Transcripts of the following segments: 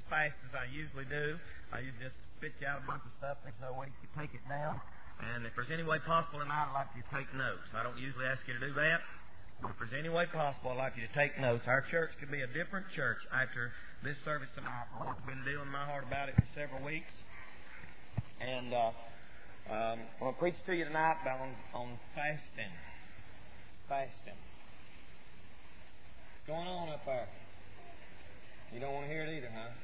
fast as I usually do. I usually just spit you out a bunch of stuff. There's no way you can take it down. And if there's any way possible tonight, I'd like you to take notes. I don't usually ask you to do that. If there's any way possible, I'd like you to take notes. Our church could be a different church after this service tonight. I've been dealing in my heart about it for several weeks. And I'm going to preach to you tonight on fasting. Fasting. What's going on up there? You don't want to hear it either, huh?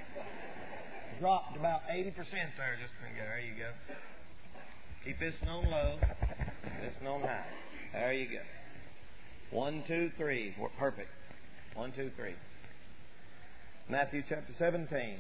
Dropped about 80% there just a minute ago. There you go. Keep this on low, this on high. There you go. 1, 2, 3. Perfect. 1, 2, 3. Matthew chapter 17.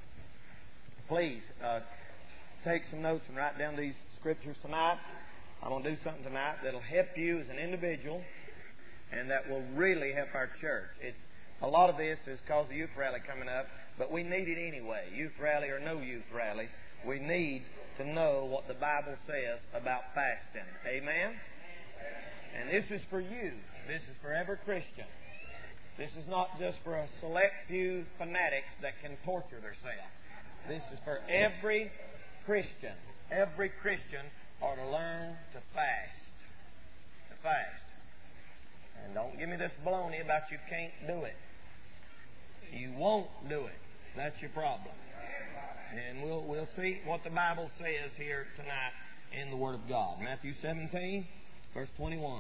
Please take some notes and write down these scriptures tonight. I'm going to do something tonight that'll help you as an individual and that will really help our church. A lot of this is because of the youth rally coming up, but we need it anyway. Youth rally or no youth rally, we need to know what the Bible says about fasting. Amen? And this is for you. This is for every Christian. This is not just for a select few fanatics that can torture themselves. This is for every Christian. Every Christian ought to learn to fast. To fast. And don't give me this baloney about you can't do it. You won't do it. That's your problem. And we'll see what the Bible says here tonight in the Word of God. Matthew 17, verse 21.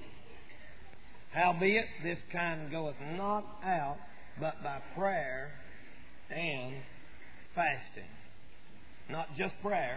Howbeit, this kind goeth not out, but by prayer and fasting. Not just prayer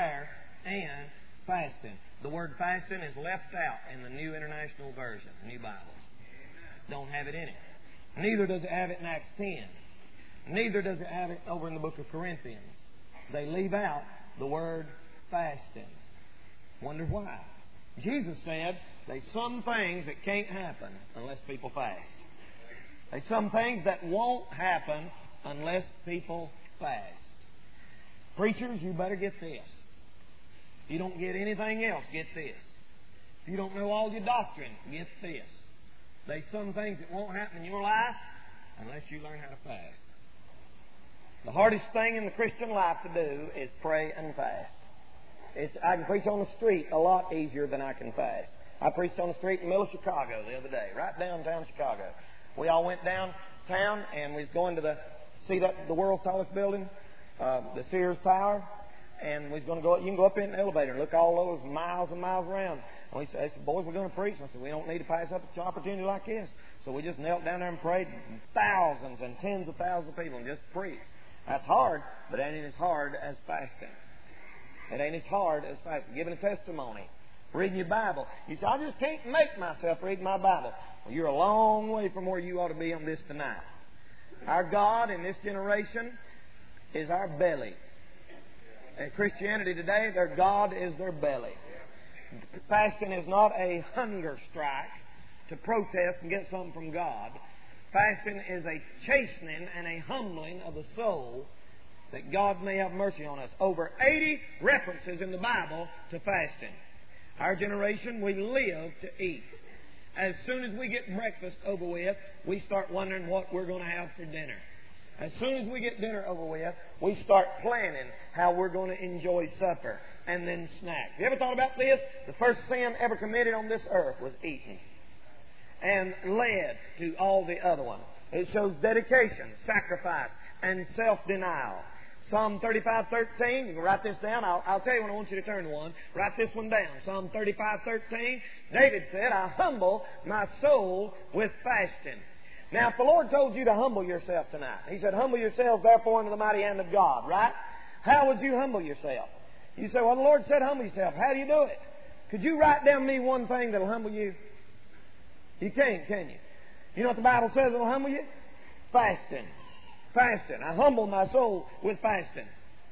and fasting. The word fasting is left out in the New International Version, the New Bible. Don't have it in it. Neither does it have it in Acts 10. Neither does it have it over in the book of Corinthians. They leave out the word fasting. Wonder why? Jesus said there's some things that can't happen unless people fast. There's some things that won't happen unless people fast. Preachers, you better get this. If you don't get anything else, get this. If you don't know all your doctrine, get this. There's some things that won't happen in your life unless you learn how to fast. The hardest thing in the Christian life to do is pray and fast. I can preach on the street a lot easier than I can fast. I preached on the street in the middle of Chicago the other day, right downtown Chicago. We all went downtown and we was going to see the world's tallest building, the Sears Tower. And we was going to go. You can go up in an elevator and look all over miles and miles around. And we said, boys, we're going to preach. And I said, we don't need to pass up an opportunity like this. So we just knelt down there and prayed. Thousands and tens of thousands of people and just preached. That's hard, but it ain't as hard as fasting. It ain't as hard as fasting. Giving a testimony. Reading your Bible. You say, I just can't make myself read my Bible. Well, you're a long way from where you ought to be on this tonight. Our God in this generation is our belly. In Christianity today, their God is their belly. Fasting is not a hunger strike to protest and get something from God. Fasting is a chastening and a humbling of the soul that God may have mercy on us. Over 80 references in the Bible to fasting. Our generation, we live to eat. As soon as we get breakfast over with, we start wondering what we're going to have for dinner. As soon as we get dinner over with, we start planning how we're going to enjoy supper and then snacks. You ever thought about this? The first sin ever committed on this earth was eating and led to all the other ones. It shows dedication, sacrifice, and self-denial. Psalm 35:13. You can write this down. I'll tell you when I want you to turn to one. Write this one down. Psalm 35:13. David said, I humble my soul with fasting. Now, if the Lord told you to humble yourself tonight, He said, humble yourselves therefore into the mighty hand of God, right? How would you humble yourself? You say, well, the Lord said humble yourself. How do you do it? Could you write down me one thing that will humble you? You can't, can you? You know what the Bible says that will humble you? Fasting. Fasting. I humble my soul with fasting.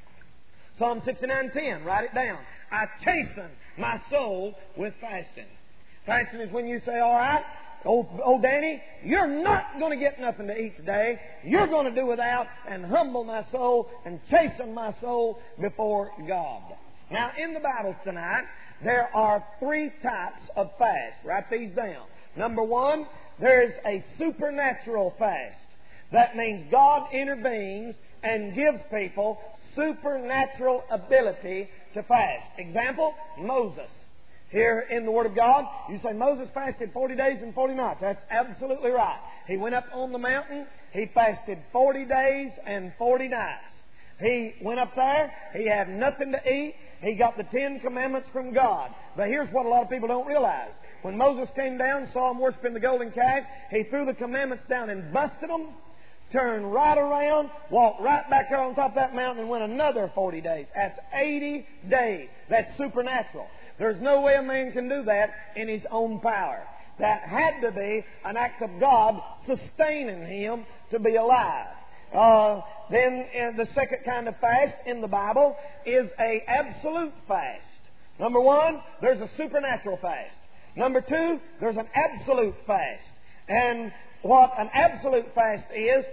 Psalm 69:10. Write it down. I chasten my soul with fasting. Fasting is when you say, all right, Oh, Danny, you're not going to get nothing to eat today. You're going to do without and humble my soul and chasten my soul before God. Now, in the Bible tonight, there are 3 types of fast. Write these down. Number 1, there is a supernatural fast. That means God intervenes and gives people supernatural ability to fast. Example, Moses. Here in the Word of God, you say Moses fasted 40 days and 40 nights. That's absolutely right. He went up on the mountain. He fasted 40 days and 40 nights. He went up there. He had nothing to eat. He got the 10 Commandments from God. But here's what a lot of people don't realize. When Moses came down, saw him worshiping the golden calf, he threw the commandments down and busted them, turned right around, walked right back there on top of that mountain and went another 40 days. That's 80 days. That's supernatural. There's no way a man can do that in his own power. That had to be an act of God sustaining him to be alive. Then the second kind of fast in the Bible is an absolute fast. Number one, there's a supernatural fast. Number two, there's an absolute fast. And what an absolute fast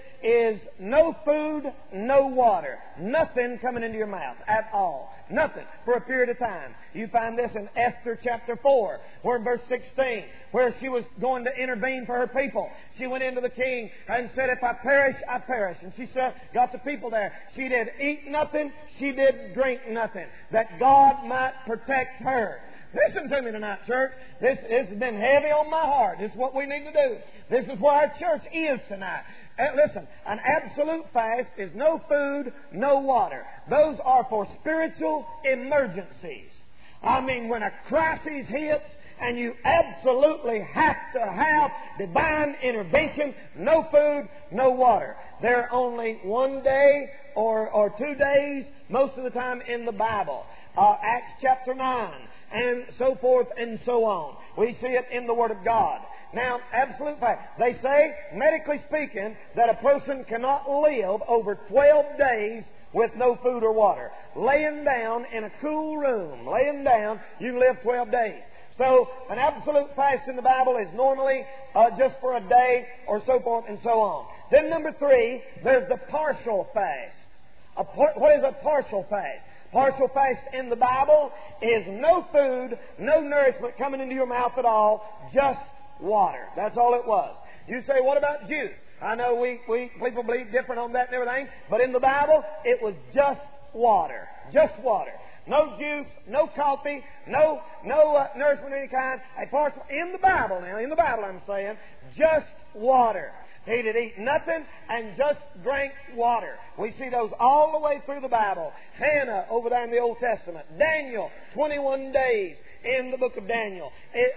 is no food, no water. Nothing coming into your mouth at all. Nothing for a period of time. You find this in Esther chapter 4, where in verse 16, where she was going to intervene for her people. She went into the king and said, if I perish, I perish. And she said, got the people there. She did eat nothing. She did drink nothing. That God might protect her. Listen to me tonight, church. This has been heavy on my heart. This is what we need to do. This is where our church is tonight. Listen, an absolute fast is no food, no water. Those are for spiritual emergencies. I mean, when a crisis hits and you absolutely have to have divine intervention, no food, no water. They're only one day or 2 days most of the time in the Bible. Acts chapter 9. And so forth and so on. We see it in the Word of God. Now, absolute fact. They say, medically speaking, that a person cannot live over 12 days with no food or water. Laying down in a cool room, laying down, you can live 12 days. So, an absolute fast in the Bible is normally just for a day or so forth and so on. Then number 3, there's the partial fast. What is a partial fast? Partial fast in the Bible is no food, no nourishment coming into your mouth at all, just water. That's all it was. You say, what about juice? I know we people believe different on that and everything, but in the Bible, it was just water. Just water. No juice, no coffee, no nourishment of any kind. A partial, in the Bible now, in the Bible I'm saying, just water. He did eat nothing and just drank water. We see those all the way through the Bible. Hannah over there in the Old Testament. Daniel, 21 days in the book of Daniel.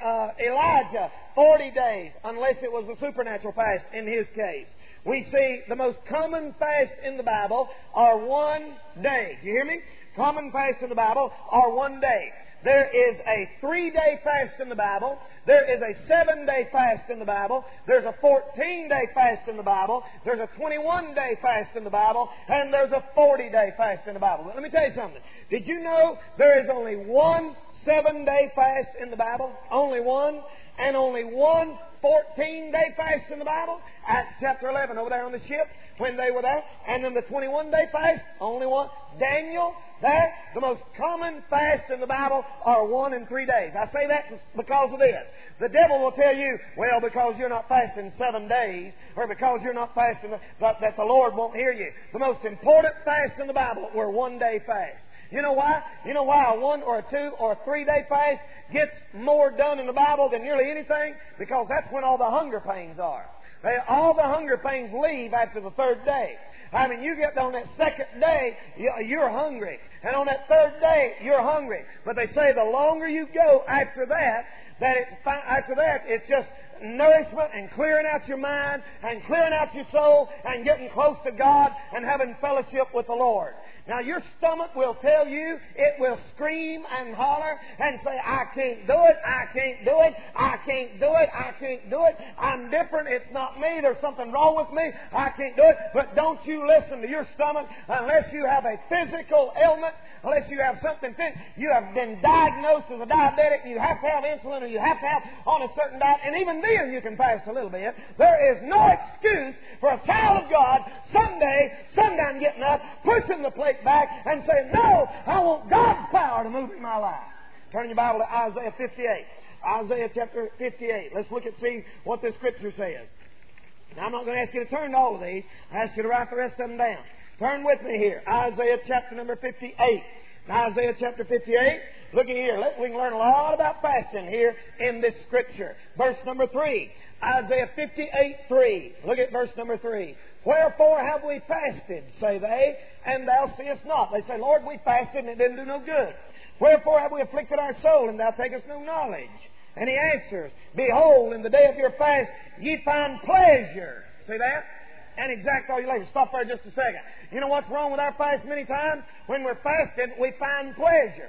Elijah, 40 days, unless it was a supernatural fast in his case. We see the most common fast in the Bible are 1 day. Do you hear me? Common fast in the Bible are 1 day. There is a 3-day fast in the Bible. There is a 7-day fast in the Bible. There's a 14-day fast in the Bible. There's a 21-day fast in the Bible. And there's a 40-day fast in the Bible. But let me tell you something. Did you know there is only one 7-day fast in the Bible? Only one. And only one 14-day fast in the Bible? Acts chapter 11 over there on the ship when they were there. And then the 21-day fast, only one. Daniel, there, the most common fast in the Bible are 1 and 3 days. I say that because of this. The devil will tell you, well, because you're not fasting 7 days, or because you're not fasting, that the Lord won't hear you. The most important fast in the Bible were 1-day fasts. You know why? You know why a 1 or a 2 or a 3-day fast gets more done in the Bible than nearly anything? Because that's when all the hunger pains are. All the hunger pains leave after the 3rd day. I mean, you get on that 2nd day, you're hungry. And on that 3rd day, you're hungry. But they say the longer you go after that it's just nourishment and clearing out your mind and clearing out your soul and getting close to God and having fellowship with the Lord. Now, your stomach will tell you, it will scream and holler and say, I can't do it, I can't do it, I can't do it, I can't do it, I'm different, it's not me, there's something wrong with me, I can't do it. But don't you listen to your stomach unless you have a physical ailment, unless you have something, you have been diagnosed as a diabetic, you have to have insulin or you have to have on a certain diet, and even then you can fast a little bit. There is no excuse for a child of God sometime getting up, pushing the plate back and saying, no, I want God's power to move in my life. Turn your Bible to Isaiah 58. Isaiah chapter 58. Let's look and see what the Scripture says. Now, I'm not going to ask you to turn to all of these. I ask you to write the rest of them down. Turn with me here. Isaiah chapter number 58. Now, Isaiah chapter 58. Look at here. We can learn a lot about fasting here in this Scripture. Verse number 3. Isaiah 58:3. Look at verse number 3. Wherefore have we fasted, say they, and thou seest not. They say, Lord, we fasted and it didn't do no good. Wherefore have we afflicted our soul, and thou takest no knowledge? And He answers, Behold, in the day of your fast ye find pleasure. See that? And exact all your labor. Stop there just a second. You know what's wrong with our fast many times? When we're fasting, we find pleasure.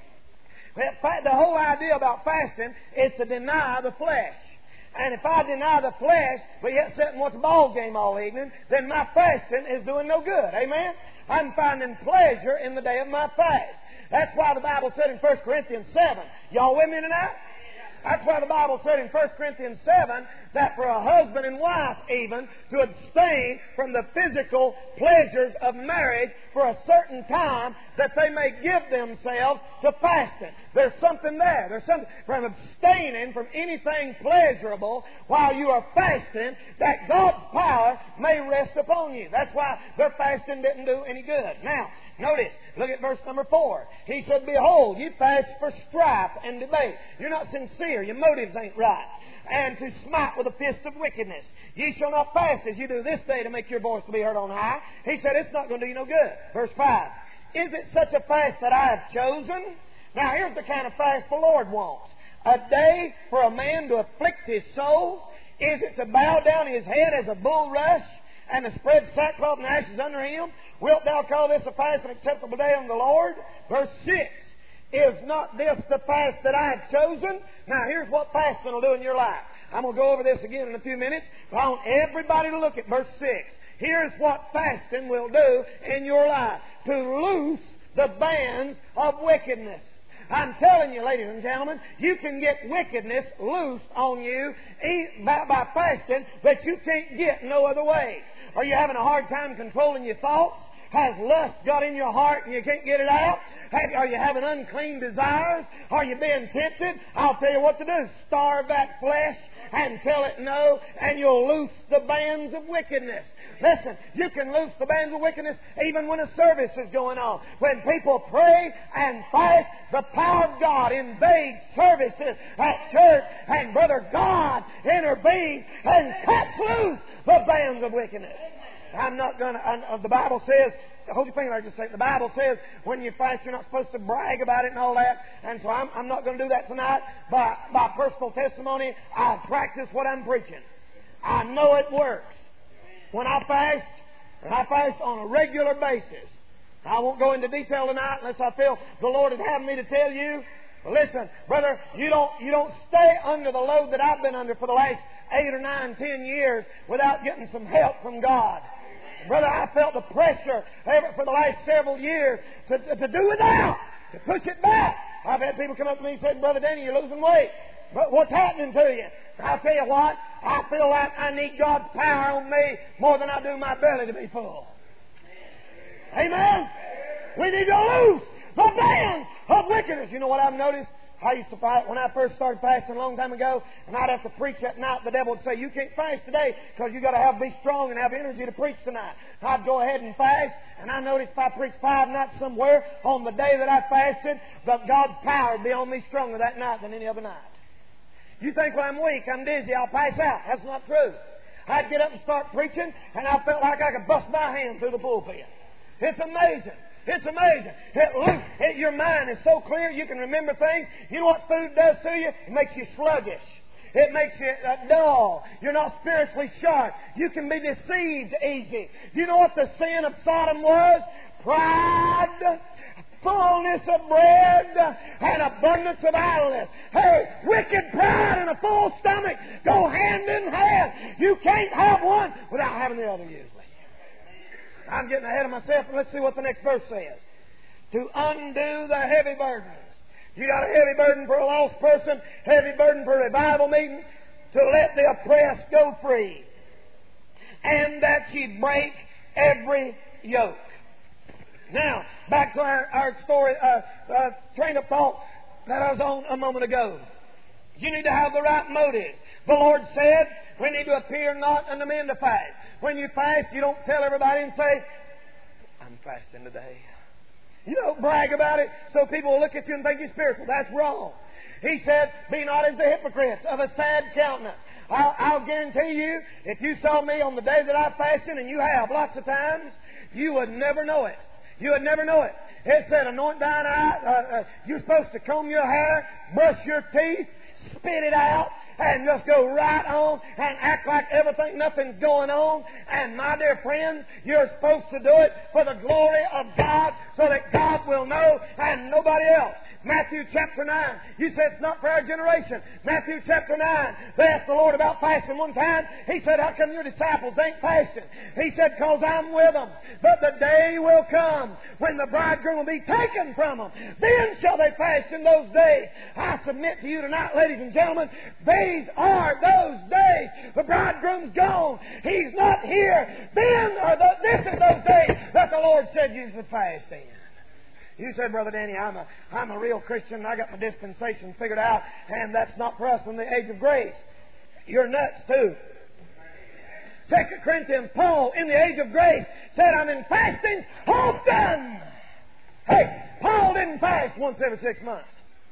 The whole idea about fasting is to deny the flesh. And if I deny the flesh, but yet sit and watch a ball game all evening, then my fasting is doing no good. Amen? I'm finding pleasure in the day of my fast. That's why the Bible said in 1 Corinthians 7. Y'all with me tonight? That's why the Bible said in 1 Corinthians 7 that for a husband and wife even to abstain from the physical pleasures of marriage for a certain time that they may give themselves to fasting. There's something there. There's something from abstaining from anything pleasurable while you are fasting that God's power may rest upon you. That's why their fasting didn't do any good. Now, notice, look at verse number 4. He said, Behold, you fast for strife and debate. You're not sincere. Your motives ain't right. And to smite with a fist of wickedness. Ye shall not fast as you do this day to make your voice to be heard on high. He said, it's not going to do you no good. Verse 5. Is it such a fast that I have chosen? Now, here's the kind of fast the Lord wants. A day for a man to afflict his soul? Is it to bow down his head as a bulrush and to spread sackcloth and ashes under him? Wilt thou call this a fast and acceptable day unto the Lord? Verse 6. Is not this the fast that I have chosen? Now, here's what fasting will do in your life. I'm going to go over this again in a few minutes, but I want everybody to look at verse 6. Here's what fasting will do in your life. To loose the bands of wickedness. I'm telling you, ladies and gentlemen, you can get wickedness loosed on you by fasting that you can't get no other way. Are you having a hard time controlling your thoughts? Has lust got in your heart and you can't get it out? Are you having unclean desires? Are you being tempted? I'll tell you what to do. Starve that flesh and tell it no, and you'll loose the bands of wickedness. Listen, you can loose the bands of wickedness even when a service is going on. When people pray and fast, the power of God invades services at church, and Brother God intervenes and cuts loose the bands of wickedness. I'm not going to... the Bible says... Hold your finger there just a second. The Bible says when you fast, you're not supposed to brag about it and all that. And so I'm not going to do that tonight. By personal testimony, I practice what I'm preaching. I know it works. When I fast, and I fast on a regular basis. I won't go into detail tonight unless I feel the Lord would have me to tell you. But listen, brother, you don't stay under the load that I've been under for the last 8 or 9, 10 years without getting some help from God. Brother, I felt the pressure for the last several years to do without, to push it back. I've had people come up to me and say, Brother Danny, you're losing weight. But what's happening to you? I'll tell you what, I feel like I need God's power on me more than I do my belly to be full. Amen? We need to loose the bands of wickedness. You know what I've noticed? I used to fight when I first started fasting a long time ago, and I'd have to preach at night. The devil would say, you can't fast today because you got to be strong and have energy to preach tonight. I'd go ahead and fast, and I noticed if I preached 5 nights somewhere on the day that I fasted, that God's power would be on me stronger that night than any other night. You think when I'm weak, I'm dizzy, I'll pass out. That's not true. I'd get up and start preaching, and I felt like I could bust my hand through the pulpit. It's amazing. It's amazing. Your mind is so clear you can remember things. You know what food does to you? It makes you sluggish. It makes you dull. You're not spiritually sharp. You can be deceived easy. You know what the sin of Sodom was? Pride, fullness of bread, and abundance of idleness. Hey, wicked pride and a full stomach go hand in hand. You can't have one without having the other usually. I'm getting ahead of myself, and let's see what the next verse says. To undo the heavy burdens. You got a heavy burden for a lost person, heavy burden for a revival meeting, to let the oppressed go free. And that ye break every yoke. Now, back to our story, train of thought that I was on a moment ago. You need to have the right motives. The Lord said, we need to appear not unto men to fast. When you fast, you don't tell everybody and say, I'm fasting today. You don't brag about it so people will look at you and think you're spiritual. That's wrong. He said, be not as the hypocrites of a sad countenance. I'll guarantee you, if you saw me on the day that I fasted, and you have lots of times, you would never know it. You would never know it. It said, anoint thine eye. You're supposed to comb your hair, brush your teeth, spit it out, and just go right on and act like nothing's going on. And my dear friends, you're supposed to do it for the glory of God so that God will know and nobody else. Matthew chapter 9. You said it's not for our generation. Matthew chapter 9. They asked the Lord about fasting one time. He said, how come your disciples ain't fasting? He said, because I'm with them. But the day will come when the bridegroom will be taken from them. Then shall they fast in those days. I submit to you tonight, ladies and gentlemen, these are those days. The bridegroom's gone. He's not here. This is those days that the Lord said you should fast in. You said, Brother Danny, I'm a real Christian. I got my dispensation figured out, and that's not for us in the age of grace. You're nuts too. 2 Corinthians, Paul, in the age of grace, said, I'm in fasting often. Hey, Paul didn't fast once every 6 months.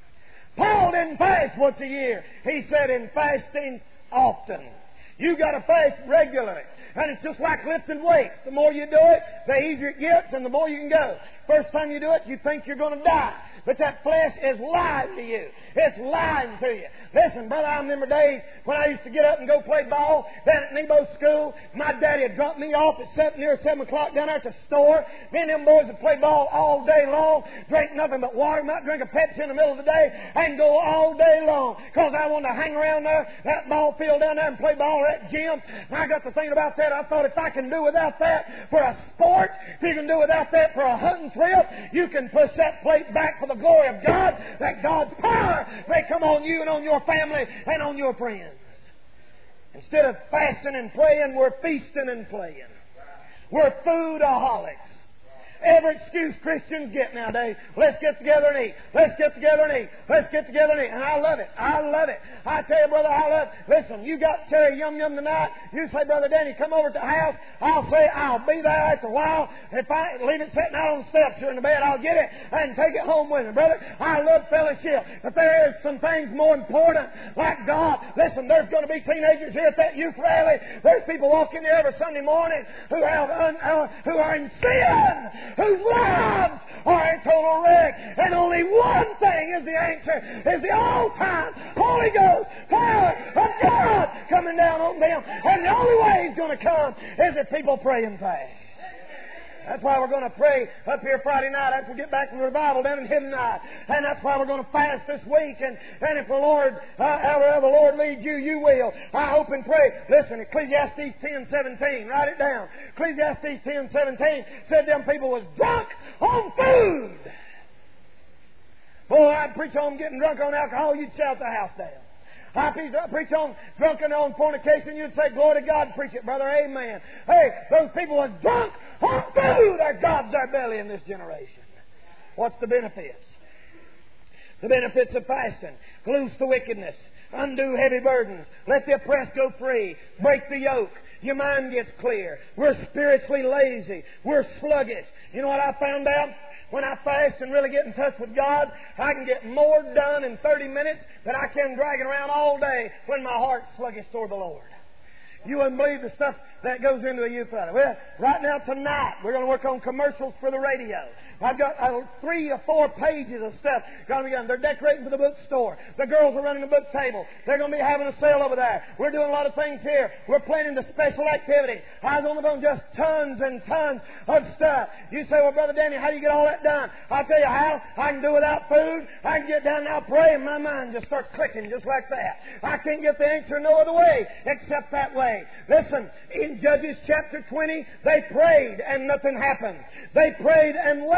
Paul didn't fast once a year. He said, in fasting often. You got to fast regularly. And it's just like lifting weights. The more you do it, the easier it gets and the more you can go. First time you do it, you think you're going to die. But that flesh is lying to you. It's lying to you. Listen, brother, I remember days when I used to get up and go play ball down at Nebo School. My daddy would drop me off at near 7 o'clock down there at the store. Me and them boys would play ball all day long, drink nothing but water, might drink a Pepsi in the middle of the day, and go all day long. Because I wanted to hang around there, that ball field down there, and play ball at that gym. And I got to thinking about that. I thought if I can do without that for a sport, if you can do without that for a hunting trip, you can push that plate back for the glory of God, that God's power may come on you and on your family and on your friends. Instead of fasting and praying, we're feasting and playing. We're foodaholics. Every excuse Christians get nowadays. Let's get together and eat. Let's get together and eat. Let's get together and eat. And I love it. I love it. I tell you, brother, I love it. Listen, you got cherry yum yum tonight. You say, Brother Danny, come over to the house. I'll say I'll be there after a while. If I leave it sitting out on the steps here in the bed, I'll get it and take it home with me, brother. I love fellowship. But there is some things more important, like God. Listen, there's going to be teenagers here at that youth rally. There's people walking there every Sunday morning who are in sin, whose lives are a total wreck. And only one thing is the answer, is the all-time Holy Ghost power of God coming down on them. And the only way He's going to come is if people pray and fast. That's why we're going to pray up here Friday night after we get back from the revival down in Hidden Night. And that's why we're going to fast this week. And if the Lord, however the Lord leads you, you will. I hope and pray. Listen, Ecclesiastes 10:17. Write it down. Ecclesiastes 10:17 said them people was drunk on food. Boy, I'd preach on getting drunk on alcohol, you'd shout the house down. I preach on drunken on fornication, you'd say, glory to God, preach it, brother, amen. Hey, those people are drunk on food. Their God's their belly in this generation. What's the benefits? The benefits of fasting: loose the wickedness, undo heavy burdens, let the oppressed go free, break the yoke. Your mind gets clear. We're spiritually lazy. We're sluggish. You know what I found out? When I fast and really get in touch with God, I can get more done in 30 minutes than I can dragging around all day when my heart's sluggish toward the Lord. You wouldn't believe the stuff that goes into a youth rally. Well, right now tonight, we're going to work on commercials for the radio. I've got 3 or 4 pages of stuff going to be done. They're decorating for the bookstore. The girls are running the book table. They're going to be having a sale over there. We're doing a lot of things here. We're planning the special activity. I was on the phone, just tons and tons of stuff. You say, well, Brother Danny, how do you get all that done? I'll tell you how. I can do without food. I can get down and I'll pray, and my mind just starts clicking just like that. I can't get the answer no other way except that way. Listen, in Judges chapter 20, they prayed and nothing happened. They prayed and wept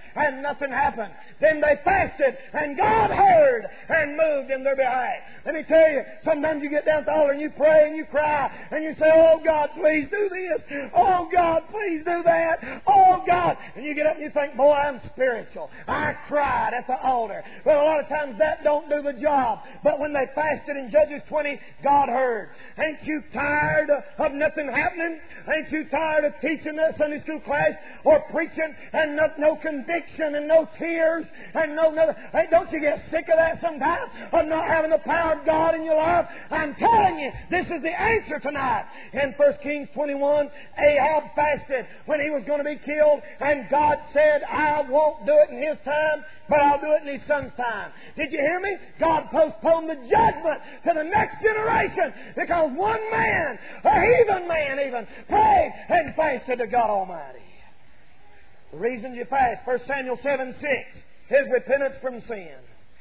and nothing happened. Then they fasted, and God heard and moved in their behalf. Let me tell you, sometimes you get down at the altar and you pray and you cry and you say, oh God, please do this. Oh God, please do that. Oh God. And you get up and you think, boy, I'm spiritual. I cried at the altar. But a lot of times that don't do the job. But when they fasted in Judges 20, God heard. Ain't you tired of nothing happening? Ain't you tired of teaching that Sunday school class or preaching and no conviction and no tears and no... Hey, don't you get sick of that sometimes? Of not having the power of God in your life? I'm telling you, this is the answer tonight. In 1 Kings 21, Ahab fasted when he was going to be killed, and God said, I won't do it in his time, but I'll do it in his son's time. Did you hear me? God postponed the judgment to the next generation because one man, a heathen man even, prayed and fasted to God Almighty. The reasons you fast, 1 Samuel 7:6, his repentance from sin.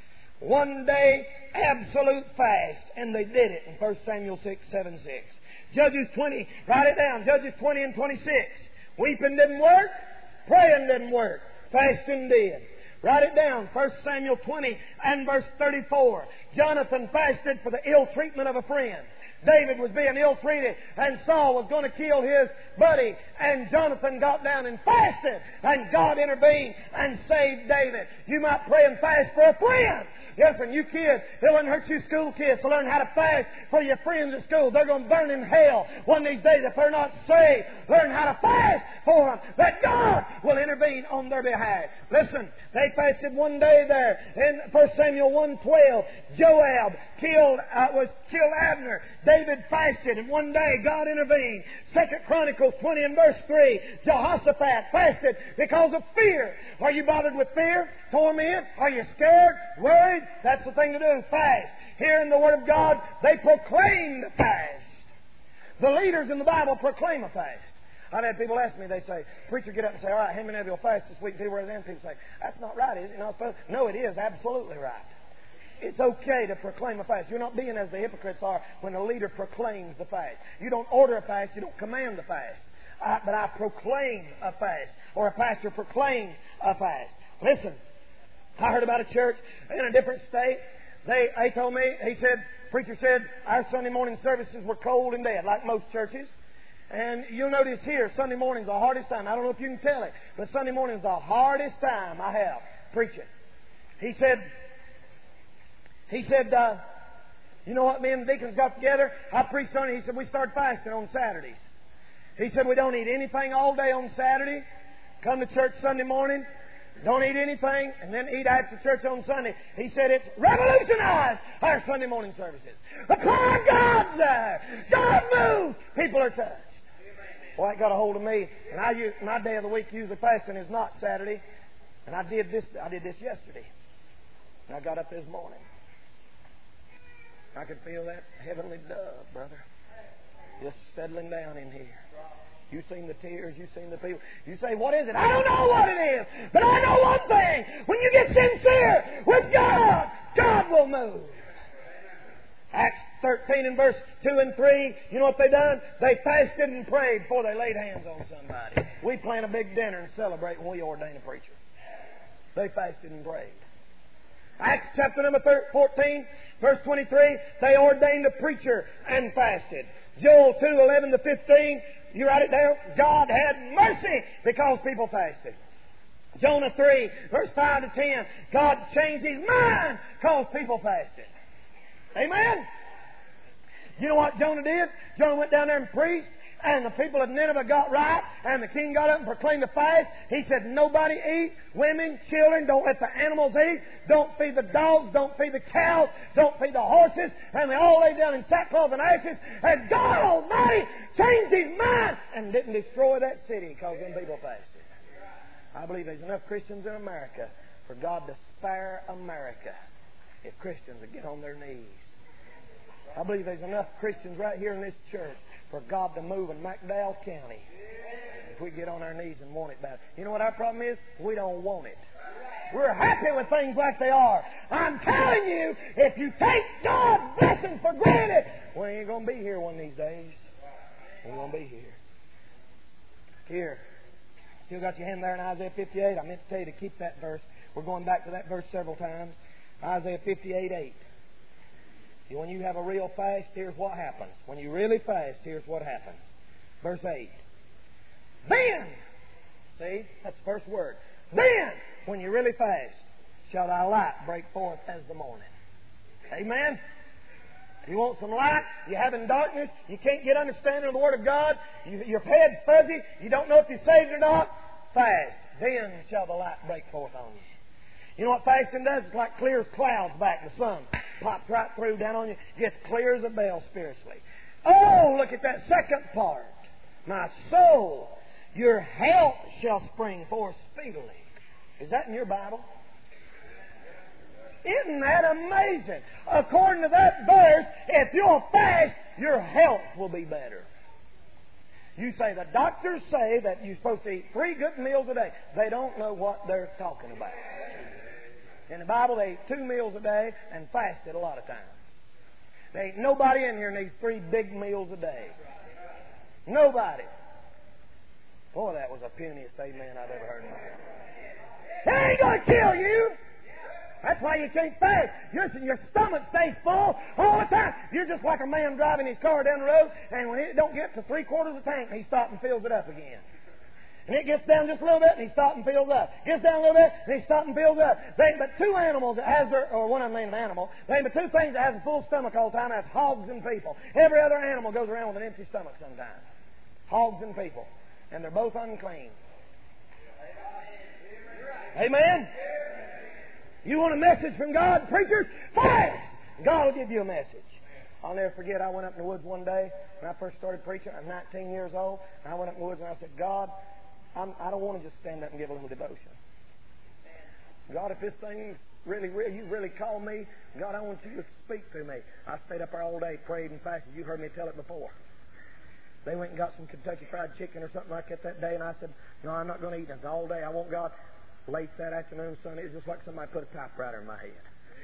One day, absolute fast, and they did it in 1 Samuel 7:6. Judges 20, write it down, Judges 20 and 26. Weeping didn't work, praying didn't work, fasting did. Write it down, 1 Samuel 20 and verse 34. Jonathan fasted for the ill treatment of a friend. David was being ill-treated, and Saul was going to kill his buddy, and Jonathan got down and fasted, and God intervened and saved David. You might pray and fast for a friend. Yes, and you kids, it wouldn't hurt you school kids to learn how to fast for your friends at school. They're going to burn in hell one of these days if they're not saved. Learn how to fast for them, that God will intervene on their behalf. Listen, they fasted one day there in 1 Samuel 1:12. Joab killed Abner. David fasted, and one day God intervened. 2 Chronicles 20 and verse 3. Jehoshaphat fasted because of fear. Are you bothered with fear? Torment? Are you scared? Worried? That's the thing to do. Fast. Here in the Word of God, they proclaim the fast. The leaders in the Bible proclaim a fast. I've had people ask me, they say, preacher, get up and say, all right, how many of you will fast this week? People say, that's not right, is it? No, it is absolutely right. It's okay to proclaim a fast. You're not being as the hypocrites are when a leader proclaims the fast. You don't order a fast, you don't command the fast. But I proclaim a fast, or a pastor proclaims a fast. Listen, I heard about a church in a different state. They told me, preacher said, our Sunday morning services were cold and dead, like most churches. And you'll notice here, Sunday morning's the hardest time. I don't know if you can tell it, but Sunday morning's the hardest time I have preaching. He said, you know what, me and the deacons got together. I preached on it. He said, we started fasting on Saturdays. He said, we don't eat anything all day on Saturday. Come to church Sunday morning. Don't eat anything, and then eat after church on Sunday. He said it's revolutionized our Sunday morning services. The power of God's there. God moves. People are touched. Well, that got a hold of me. And my day of the week usually fasting is not Saturday. And I did this yesterday. And I got up this morning. I could feel that heavenly dove, brother, just settling down in here. You've seen the tears, you've seen the people. You say, what is it? I don't know what it is, but I know one thing. When you get sincere with God, God will move. Acts 13 and verse 2 and 3, you know what they done? They fasted and prayed before they laid hands on somebody. We plan a big dinner and celebrate when we ordain a preacher. They fasted and prayed. Acts chapter number 14, verse 23, they ordained a preacher and fasted. Joel 2:11-15, you write it down. God had mercy because people fasted. Jonah 3, verse 5-10, God changed His mind because people fasted. Amen? You know what Jonah did? Jonah went down there and preached, and the people of Nineveh got right, and the king got up and proclaimed a fast. He said, nobody eat, women, children, don't let the animals eat, don't feed the dogs, don't feed the cows, don't feed the horses, and they all lay down in sackcloth and ashes, and God Almighty changed His mind and didn't destroy that city because them people fasted. I believe there's enough Christians in America for God to spare America if Christians would get on their knees. I believe there's enough Christians right here in this church for God to move in McDowell County if we get on our knees and want it bad. You know what our problem is? We don't want it. We're happy with things like they are. I'm telling you, if you take God's blessings for granted, we ain't going to be here one of these days. We're going to be here. Here, Still got your hand there in Isaiah 58? I meant to tell you to keep that verse. We're going back to that verse several times. Isaiah 58:8. When you have a real fast, here's what happens. When you really fast, here's what happens. Verse 8. Then, see, that's the first word. Then, when you really fast, shall thy light break forth as the morning. Amen? You want some light? You're having darkness. You can't get understanding of the Word of God. Your head's fuzzy. You don't know if you're saved or not. Fast. Then shall the light break forth on you. You know what fasting does? It's like clears clouds back. The sun pops right through down on you. Gets clear as a bell spiritually. Oh, look at that second part. My soul, your health shall spring forth speedily. Is that in your Bible? Isn't that amazing? According to that verse, if you'll fast, your health will be better. You say, the doctors say that you're supposed to eat 3 good meals a day. They don't know what they're talking about. In the Bible, they eat 2 meals a day and fasted a lot of times. There ain't nobody in here needs 3 big meals a day. Nobody. Boy, that was the puniest amen I've ever heard in my life. It ain't going to kill you. That's why you can't fast. Your stomach stays full all the time. You're just like a man driving his car down the road, and when it don't get to 3/4 of the tank, he stops and fills it up again. And it gets down just a little bit, and he stops and fills up. Gets down a little bit, and he stops and fills up. There ain't but 2 animals that has or one of them ain't an animal. There ain't but 2 things that has a full stomach all the time. That's hogs and people. Every other animal goes around with an empty stomach sometimes. Hogs and people. And they're both unclean. Amen? You want a message from God, preachers? Fast! God will give you a message. I'll never forget, I went up in the woods one day when I first started preaching. I'm 19 years old. And I went up in the woods and I said, God, I don't want to just stand up and give a little devotion. God, if this thing's really real, you really call me, God, I want you to speak to me. I stayed up there all day, prayed and fasted. You've heard me tell it before. They went and got some Kentucky Fried Chicken or something like that day, and I said, no, I'm not going to eat it all day. I want God. Late that afternoon, son, it was just like somebody put a typewriter in my head.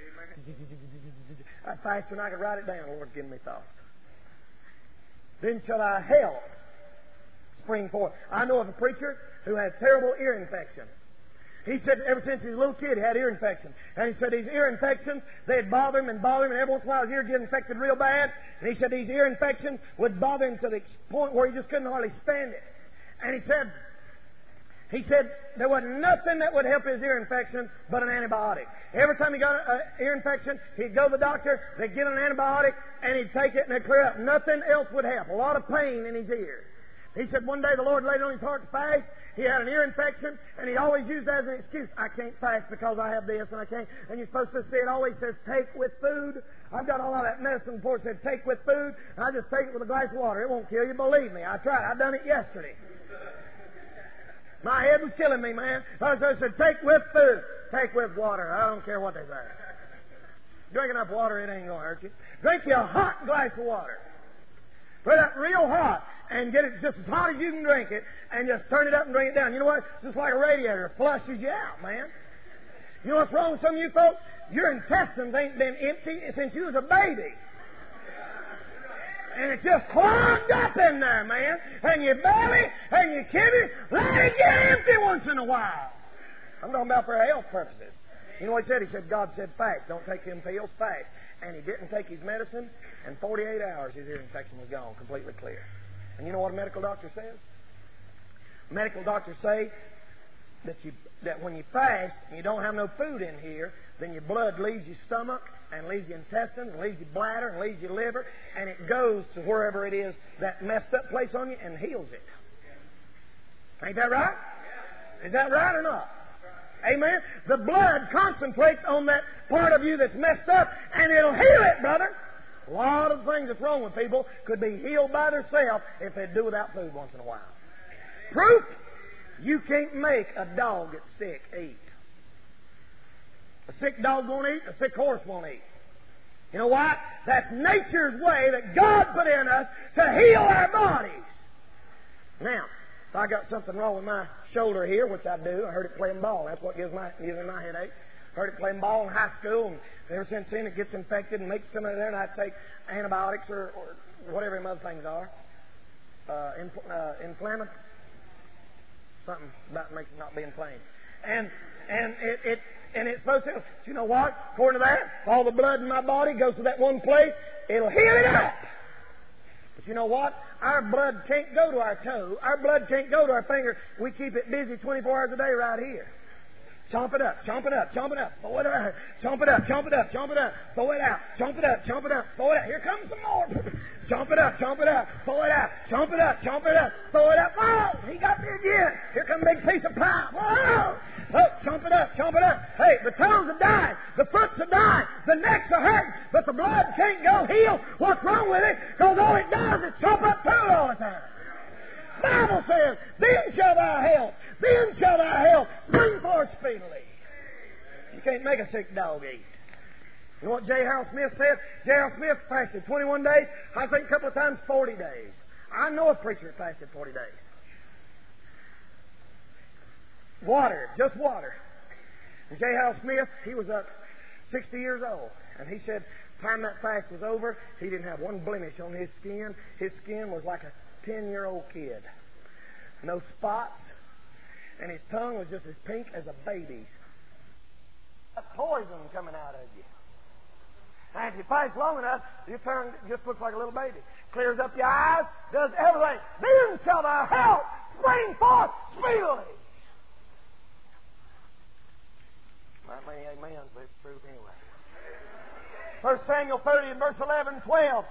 I fasted and I could write it down. The Lord's given me thoughts. Then shall thy health spring forth. I know of a preacher who had terrible ear infections. He said ever since he was a little kid, he had ear infections. And he said these ear infections, they'd bother him, and every once in a while his ear get infected real bad. And he said these ear infections would bother him to the point where he just couldn't hardly stand it. And he said there wasn't nothing that would help his ear infection but an antibiotic. Every time he got an ear infection, he'd go to the doctor, they'd get an antibiotic, and he'd take it and it'd clear up. Nothing else would help. A lot of pain in his ear. He said one day the Lord laid on his heart to fast. He had an ear infection, and he always used that as an excuse. I can't fast because I have this, and I can't. And you're supposed to see it always says, take with food. I've got all of that medicine before it said, take with food. I just take it with a glass of water. It won't kill you. Believe me. I tried. I done it yesterday. My head was killing me, man. So I said, take with food. Take with water. I don't care what they say. Drink enough water, it ain't going to hurt you. Drink you a hot glass of water. Put it up real hot and get it just as hot as you can drink it and just turn it up and bring it down. You know what? It's just like a radiator. It flushes you out, man. You know what's wrong with some of you folks? Your intestines ain't been empty since you was a baby. And it's just clogged up in there, man. And your belly and your kidneys, let it get empty once in a while. I'm talking about for health purposes. You know what he said? He said, God said fast. Don't take them pills, fast. And he didn't take his medicine. In 48 hours, his ear infection was gone, completely clear. And you know what a medical doctor says? Medical doctors say that when you fast and you don't have no food in here, then your blood leaves your stomach and leaves your intestines and leaves your bladder and leaves your liver, and it goes to wherever it is, that messed up place on you, and heals it. Ain't that right? Is that right or not? Amen? The blood concentrates on that part of you that's messed up, and it'll heal it, brother. A lot of things that's wrong with people could be healed by themselves if they'd do without food once in a while. Proof? You can't make a dog that's sick eat. A sick dog won't eat, a sick horse won't eat. You know why? That's nature's way that God put in us to heal our bodies. Now, if I got something wrong with my shoulder here, which I do, I heard it playing ball. That's what gives me my headache. Heard it playing ball in high school, and ever since then it gets infected and makes come in there, and I take antibiotics or whatever them other things are. Something about makes it not being plain. And it's supposed to, you know what? According to that, if all the blood in my body goes to that one place, it'll heal it up. But you know what? Our blood can't go to our toe. Our blood can't go to our finger. We keep it busy 24 hours a day right here. Chomp it up, chomp it up, chomp it up, throw it out. Chomp it up, chomp it up, chomp it up, throw it out. Chomp it up, chomp it up, throw it out. Here comes some more. Chomp it up, chomp it up, throw it out. Chomp it up, chomp it up, throw it out. Whoa! He got me again. Here comes a big piece of pie. Whoa! Oh, chomp it up, chomp it up. Hey, the toes are dying, the foot's are dying, the necks are hurting, but the blood can't go heal what's wrong with it, because all it does is chomp up through all the time. The Bible says, then shall thou help, then shall thou help spring forth speedily. You can't make a sick dog eat. You know what J. Hal Smith said? J. Hal Smith fasted 21 days, I think a couple of times 40 days. I know a preacher that fasted 40 days. Water, just water. And J. Hal Smith, he was up 60 years old. And he said, time that fast was over, he didn't have one blemish on his skin. His skin was like a 10-year-old kid. No spots. And his tongue was just as pink as a baby's. A poison coming out of you. And if you fast long enough, your tongue just looks like a little baby. Clears up your eyes, does everything. Then shall thy help spring forth speedily. Not many amens, but it's true anyway. 1 Samuel 30 and verse 11 and 12.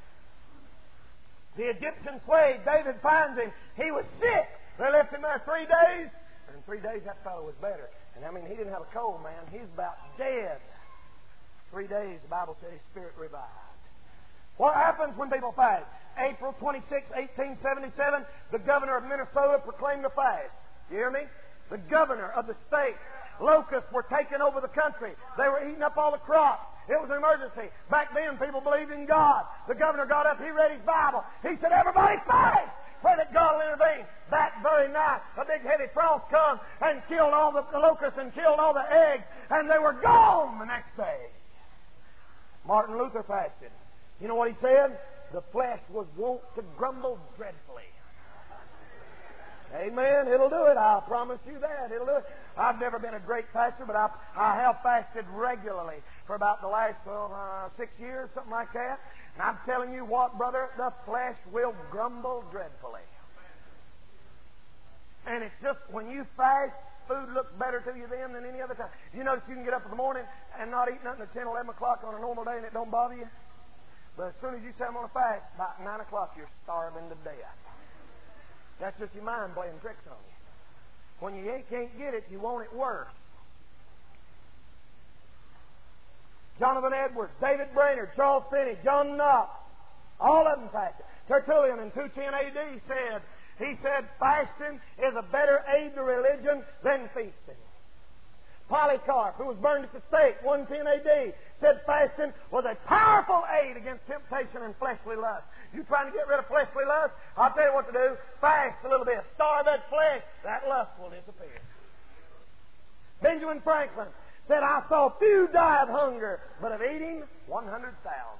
The Egyptian slave, David finds him. He was sick. They left him there 3 days. And in 3 days, that fellow was better. And I mean, he didn't have a cold, man. He's about dead. 3 days, the Bible says, his spirit revived. What happens when people fast? April 26, 1877, the governor of Minnesota proclaimed a fast. You hear me? The governor of the state. Locusts were taking over the country. They were eating up all the crops. It was an emergency. Back then, people believed in God. The governor got up, he read his Bible. He said, everybody fast! Pray that God will intervene. That very night, a big heavy frost come and killed all the locusts and killed all the eggs, and they were gone the next day. Martin Luther fasted. You know what he said? The flesh was wont to grumble dreadfully. Amen. It'll do it. I'll promise you that. It'll do it. I've never been a great faster, but I have fasted regularly for about the last 6 years, something like that. And I'm telling you what, brother, the flesh will grumble dreadfully. And it's just when you fast, food looks better to you then than any other time. You notice you can get up in the morning and not eat nothing at 10, 11 o'clock on a normal day and it don't bother you? But as soon as you say I'm on a fast, about 9 o'clock you're starving to death. That's just your mind playing tricks on you. When you can't get it, you want it worse. Jonathan Edwards, David Brainerd, Charles Finney, John Knox, all of them fasted. Tertullian in 210 A.D. He said, fasting is a better aid to religion than feasting. Polycarp, who was burned at the stake, 110 A.D., said fasting was a powerful aid against temptation and fleshly lust. You trying to get rid of fleshly lust? I'll tell you what to do. Fast a little bit. Starve that flesh. That lust will disappear. Benjamin Franklin said, I saw few die of hunger, but of eating 100,000.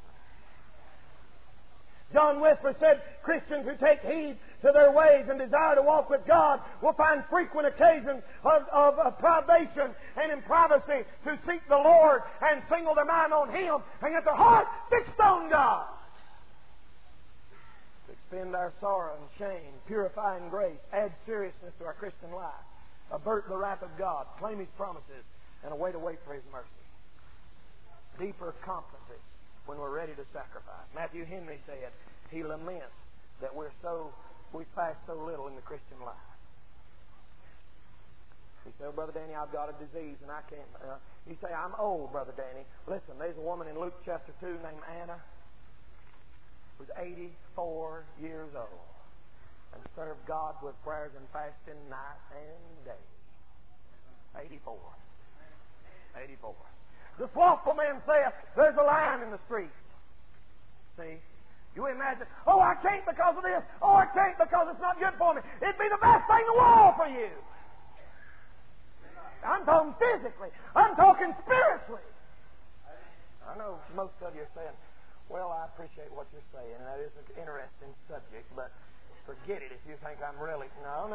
John Wesley said, Christians who take heed to their ways and desire to walk with God will find frequent occasions of privation and in privacy to seek the Lord and single their mind on Him and get their heart fixed on God. To expend our sorrow and shame, purifying grace, add seriousness to our Christian life, avert the wrath of God, claim His promises, and await for His mercy. Deeper confidence when we're ready to sacrifice. Matthew Henry said he laments that we fast so little in the Christian life. He said, Brother Danny, I've got a disease and I can't... You say, I'm old, Brother Danny. Listen, there's a woman in Luke chapter 2 named Anna who's 84 years old and served God with prayers and fasting night and day. 84. The slothful man saith, there's a lion in the streets. See? You imagine, oh, I can't because of this. Oh, I can't because it's not good for me. It'd be the best thing in the world for you. I'm talking physically. I'm talking spiritually. I know most of you are saying, well, I appreciate what you're saying. That is an interesting subject, but Forget it if you think I'm really... No.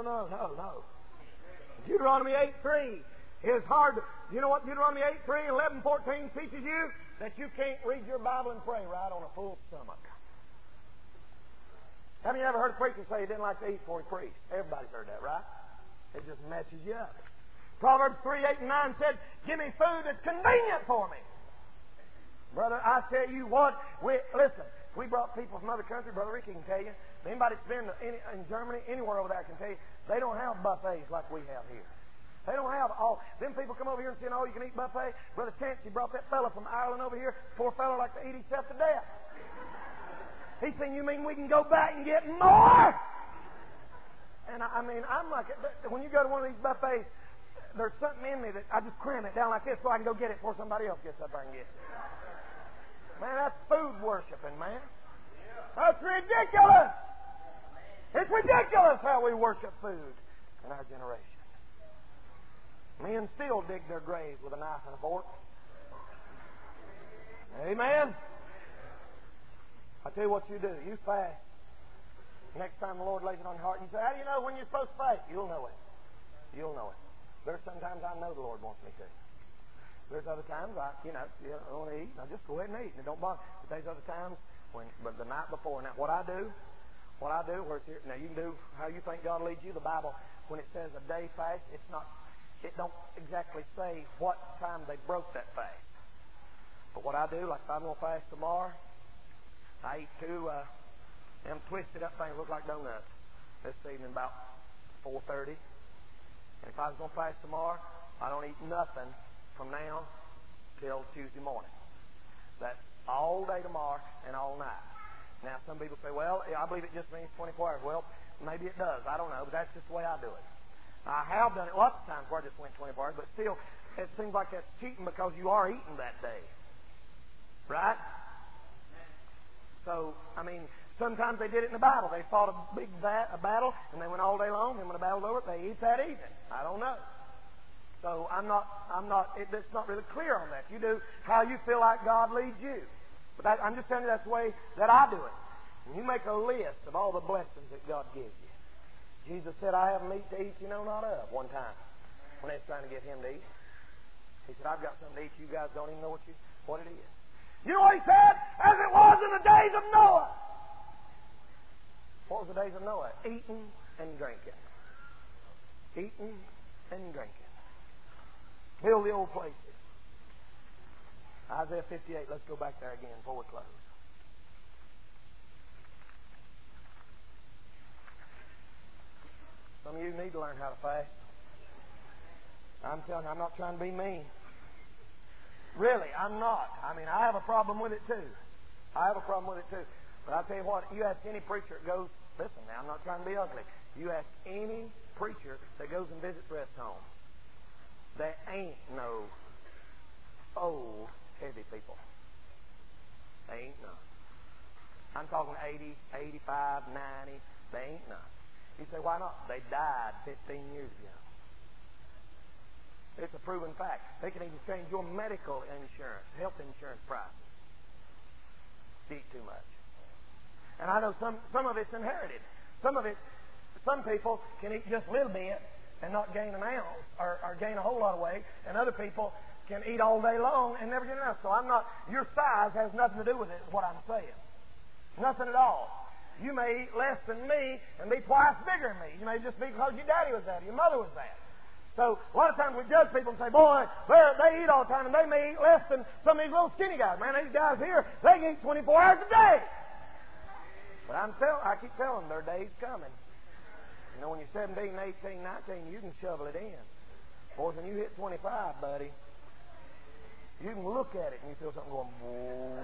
Deuteronomy 8:3 is hard. You know what Deuteronomy 8:3 and 11:14 teaches you? That you can't read your Bible and pray right on a full stomach. Have you ever heard a preacher say he didn't like to eat before he preached? Everybody's heard that, right? It just messes you up. Proverbs 3:8 and 9 said, give me food that's convenient for me. Brother, I tell you what, listen, we brought people from other countries. Brother Ricky can tell you. Anybody that's been in Germany, anywhere over there can tell you, they don't have buffets like we have here. They don't have all... Them people come over here and say, oh, you can eat buffet. Brother Chancey brought that fella from Ireland over here. Poor fella like to eat himself to death. He said, you mean we can go back and get more? And I mean, I'm like... When you go to one of these buffets, there's something in me that I just cram it down like this so I can go get it before somebody else gets up there and gets it. Man, that's food worshiping, man. That's ridiculous. It's ridiculous how we worship food in our generation. Men still dig their graves with a knife and a fork. Amen. I tell you what you do. You fast. Next time the Lord lays it on your heart, you say, how do you know when you're supposed to fast? You'll know it. You'll know it. There's sometimes I know the Lord wants me to. There's other times you don't want to eat. I just go ahead and eat, and it don't bother. But there's other times but the night before. Now, what I do, where it's here. Now, you can do how you think God leads you. The Bible, when it says a day fast, it don't exactly say what time they broke that fast. But what I do, like if I'm going to fast tomorrow, I eat two them twisted up things look like donuts this evening about 4:30. And if I was going to fast tomorrow, I don't eat nothing from now till Tuesday morning. That's all day tomorrow and all night. Now, some people say, well, I believe it just means 24 hours. Well, maybe it does. I don't know, but that's just the way I do it. I have done it lots of times where I just went 24 hours, but still, it seems like that's cheating because you are eating that day. Right? So, I mean, sometimes they did it in the Bible. They fought a big battle, and they went all day long, and when the battle's over, they eat that evening. I don't know. So it's not really clear on that. You do how you feel like God leads you. But I'm just telling you that's the way that I do it. And you make a list of all the blessings that God gives you. Jesus said, I have meat to eat you know not of, one time when they was trying to get him to eat. He said, I've got something to eat you guys don't even know what it is. You know what he said? As it was in the days of Noah. What was the days of Noah? Eating and drinking. Eating and drinking. Build the old places. Isaiah 58. Let's go back there again before we close. Some of you need to learn how to fast. I'm telling you, I'm not trying to be mean. Really, I'm not. I mean, I have a problem with it too. But I'll tell you what, you ask any preacher that goes, listen now, I'm not trying to be ugly. You ask any preacher that goes and visits rest homes. There ain't no old, heavy people. There ain't none. I'm talking 80, 85, 90. There ain't none. You say, why not? They died 15 years ago. It's a proven fact. They can even change your medical insurance, health insurance prices. Eat too much. And I know some of it's inherited. Some people can eat just a little bit and not gain an ounce or gain a whole lot of weight, and other people can eat all day long and never get enough. So your size has nothing to do with it, is what I'm saying. Nothing at all. You may eat less than me and be twice bigger than me. You may just be because your daddy was that, or your mother was that. So a lot of times we judge people and say, boy, they eat all the time, and they may eat less than some of these little skinny guys. Man, these guys here, they can eat 24 hours a day. But I keep telling them their day's coming. You know, when you're 17, 18, 19, you can shovel it in. Boys, when you hit 25, buddy, you can look at it and you feel something going, whoa.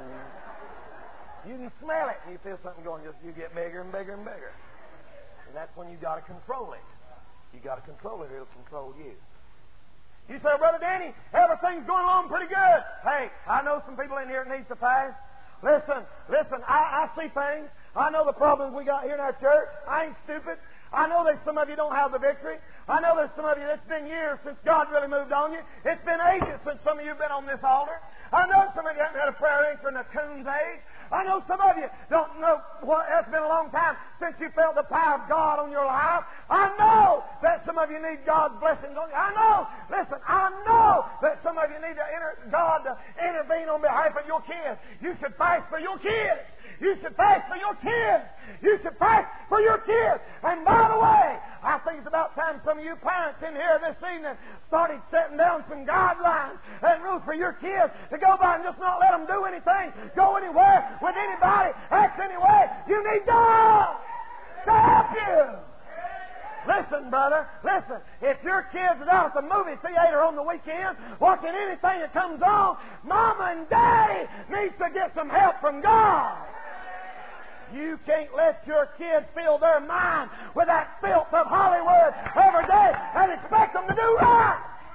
You can smell it and you feel something going, you get bigger and bigger and bigger. And that's when you got to control it. You got to control it, it'll control you. You say, Brother Danny, everything's going along pretty good. Hey, I know some people in here that needs to fast. Listen, I see things. I know the problems we got here in our church. I ain't stupid. I know there's some of you don't have the victory. I know there's some of you that's been years since God really moved on you. It's been ages since some of you have been on this altar. I know some of you haven't had a prayer answer in a coon's age. I know some of you don't know what. It's been a long time since you felt the power of God on your life. I know that some of you need God's blessings on you. I know, listen, I know that some of you need God to intervene on behalf of your kids. You should fast for your kids. You should fast for your kids. You should fast for your kids. And by the way, I think it's about time some of you parents in here this evening started setting down some guidelines and rules for your kids to go by and just not let them do anything, go anywhere, with anybody, act anyway. You need God to help you. Listen, brother, listen. If your kids are out at the movie theater on the weekend watching anything that comes on, Mama and Daddy needs to get some help from God. You can't let your kids fill their mind with that filth of Hollywood every day and expect them to do right.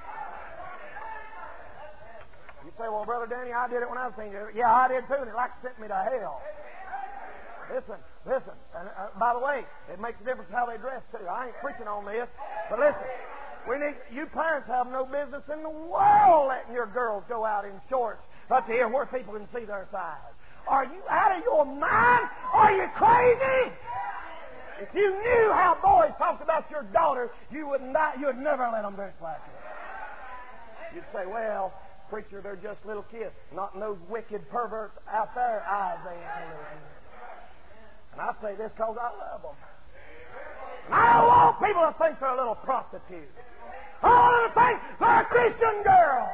You say, well, Brother Danny, I did it when I was teenager. Yeah, I did too, and it like sent me to hell. Listen. And by the way, it makes a difference how they dress too. I ain't preaching on this, but listen. You parents have no business in the world letting your girls go out in shorts up to here where people can see their thighs. Are you out of your mind? Are you crazy? If you knew how boys talked about your daughters, you would never let them dress like that. You'd say, well, preacher, they're just little kids. Not in those wicked perverts out there eyes, they ain't little kids. And I say this because I love them. And I don't want people to think they're a little prostitute. I want them to think they're a Christian girl.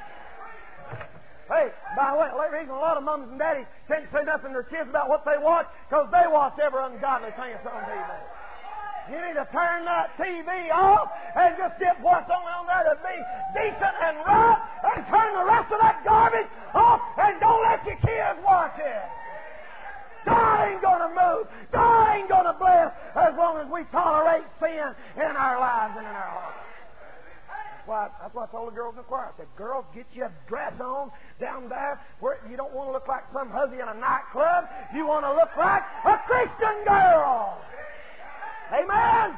Hey, by the way, the reason a lot of mums and daddies can't say nothing to their kids about what they watch, because they watch every ungodly thing that's on TV. You need to turn that TV off and just get what's on there to be decent and right, and turn the rest of that garbage off, and don't let your kids watch it. God ain't going to move. God ain't going to bless as long as we tolerate sin in our lives and in our hearts. That's why I told the girls in the choir. I said, girls, get your dress on down there where you don't want to look like some hussy in a nightclub. You want to look like a Christian girl. Amen?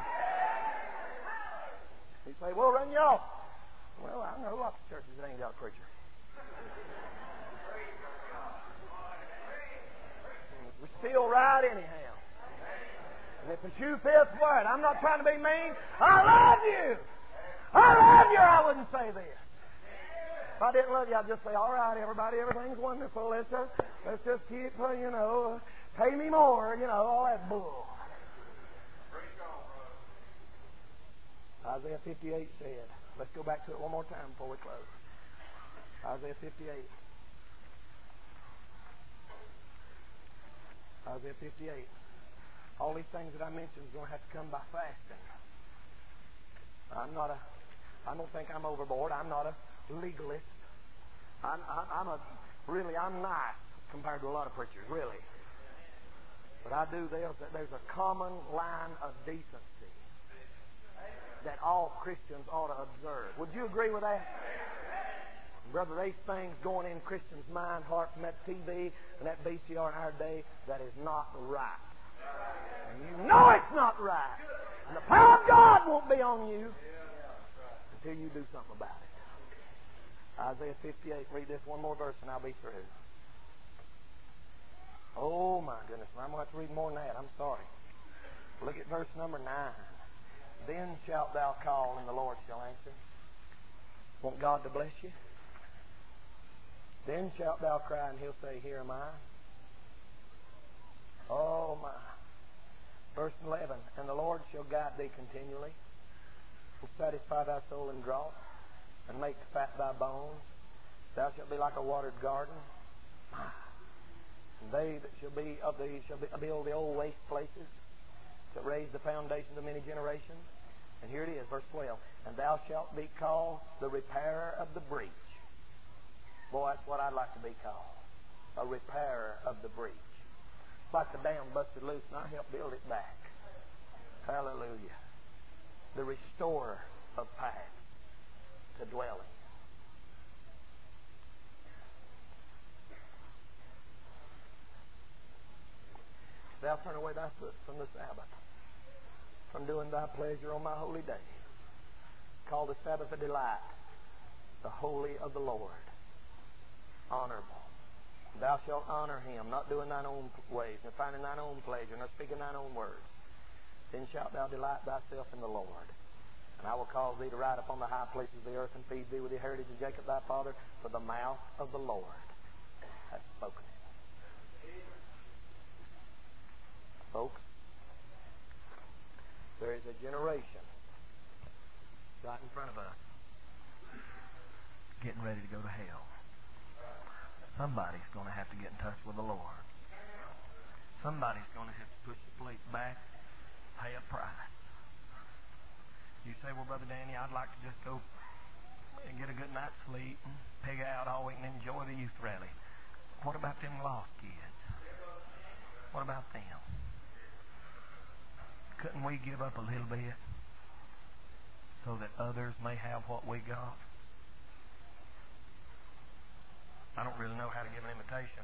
You say, well, run you off. Well, I know lots of churches that ain't got a preacher. We're still right anyhow. And if the shoe fits, wear it. I'm not trying to be mean. I love you. I love you, or I wouldn't say this. If I didn't love you, I'd just say, all right, everybody, everything's wonderful. Let's just keep, pay me more, all that bull. Isaiah 58 said, let's go back to it one more time before we close. Isaiah 58. Isaiah 58. All these things that I mentioned is going to have to come by fasting. I don't think I'm overboard. I'm not a legalist. I'm nice compared to a lot of preachers, really. But I do this, that there's a common line of decency that all Christians ought to observe. Would you agree with that? Brother, there's things going in Christians' mind, heart, from that TV and that VCR in our day that is not right. And you know it's not right. And the power of God won't be on you until you do something about it. Isaiah 58. Read this one more verse and I'll be through. Oh my goodness. I'm going to have to read more than that. I'm sorry. Look at verse number 9. Then shalt thou call and the Lord shall answer. Want God to bless you? Then shalt thou cry and He'll say, here am I. Oh my. Verse 11. And the Lord shall guide thee continually, will satisfy thy soul in drought, and make fat thy bones. Thou shalt be like a watered garden. And they that shall be of thee shall build the old waste places, shall raise the foundations of many generations. And here it is, verse 12. And thou shalt be called the repairer of the breach. Boy, that's what I'd like to be called. A repairer of the breach. It's like the dam busted loose and I helped build it back. Hallelujah. The restorer of paths to dwell in. Thou turn away thy foot from the Sabbath, from doing thy pleasure on my holy day. Call the Sabbath a delight, the holy of the Lord, honorable. Thou shalt honor him, not doing thine own ways, nor finding thine own pleasure, nor speaking thine own words. Then shalt thou delight thyself in the Lord. And I will cause thee to ride upon the high places of the earth, and feed thee with the heritage of Jacob thy father, for the mouth of the Lord hath spoken it. Folks, there is a generation right in front of us getting ready to go to hell. Somebody's going to have to get in touch with the Lord. Somebody's going to have to push the plate back, pay a price. You say, well, Brother Danny, I'd like to just go and get a good night's sleep and pig out all week and enjoy the youth rally. What about them lost kids? What about them? Couldn't we give up a little bit so that others may have what we got? I don't really know how to give an invitation.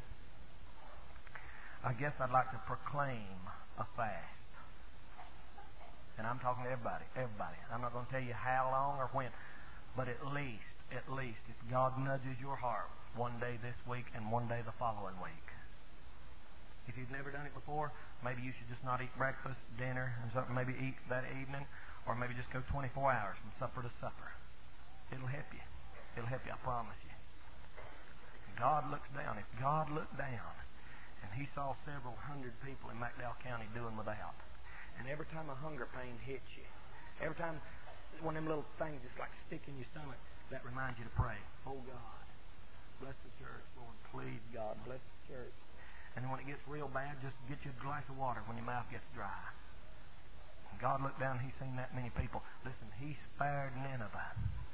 I guess I'd like to proclaim a fast. And I'm talking to everybody. I'm not going to tell you how long or when, but at least, if God nudges your heart one day this week and one day the following week. If you've never done it before, maybe you should just not eat breakfast, dinner, and something. Maybe eat that evening, or maybe just go 24 hours from supper to supper. It'll help you. It'll help you, I promise you. God looks down. If God looked down and He saw several hundred people in McDowell County doing without, and every time a hunger pain hits you, every time one of them little things just like stick in your stomach, that reminds you to pray. Oh God, bless the church, Lord. Please, God, bless the church. And then when it gets real bad, just get you a glass of water when your mouth gets dry. And God looked down and He's seen that many people. Listen, He spared Nineveh.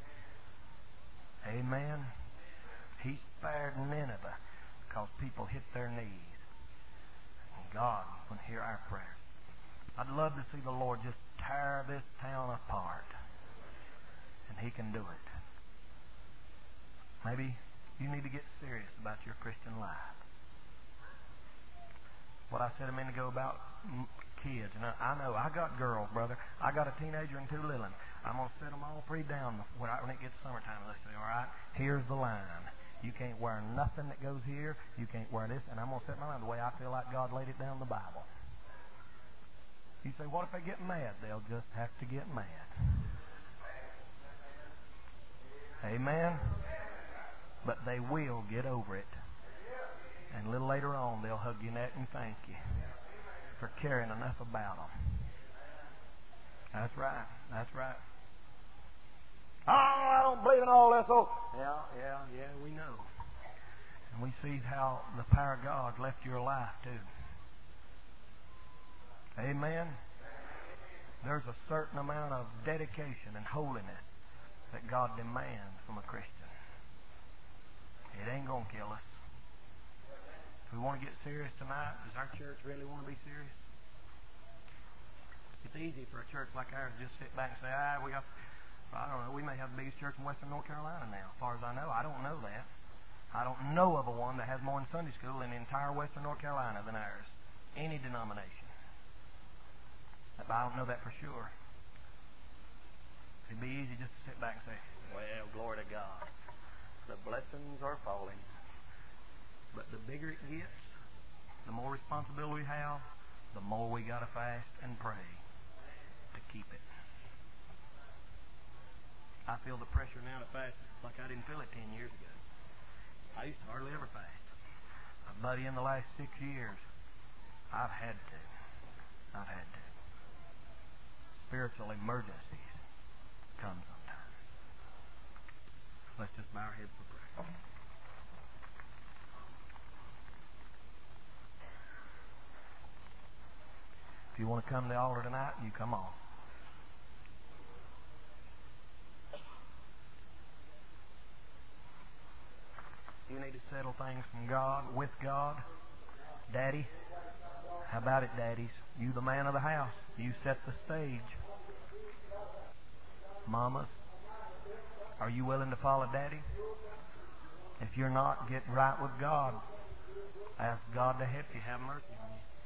Amen. He spared Nineveh because people hit their knees. And God would hear our prayers. I'd love to see the Lord just tear this town apart. And He can do it. Maybe you need to get serious about your Christian life. What I said a minute ago about kids. And I know, I got girls, brother. I got a teenager and two little ones. I'm going to set them all three down when it gets summertime. Let's say, all right, here's the line. You can't wear nothing that goes here. You can't wear this. And I'm going to set my line the way I feel like God laid it down in the Bible. You say, what if they get mad? They'll just have to get mad. Amen? But they will get over it. And a little later on, they'll hug your neck and thank you for caring enough about them. That's right. That's right. Oh, I don't believe in all this. Oh, yeah, we know. And we see how the power of God left your life, too. Amen? There's a certain amount of dedication and holiness that God demands from a Christian. It ain't going to kill us. If we want to get serious tonight, does our church really want to be serious? It's easy for a church like ours to just sit back and say, I don't know, we may have the biggest church in Western North Carolina now. As far as I know, I don't know that. I don't know of a one that has more in Sunday school in the entire Western North Carolina than ours. Any denomination. But I don't know that for sure. It'd be easy just to sit back and say, well, glory to God. The blessings are falling. But the bigger it gets, the more responsibility we have, the more we got to fast and pray to keep it. I feel the pressure now to fast like I didn't feel it 10 years ago. I used to hardly ever fast. But in the last 6 years, I've had to. Spiritual emergencies come sometimes. Let's just bow our heads for prayer. If you want to come to the altar tonight, you come on. You need to settle things from God, with God. Daddy, how about it, daddies? You the man of the house. You set the stage. Mamas, are you willing to follow Daddy? If you're not, get right with God. Ask God to help you. Have mercy on you.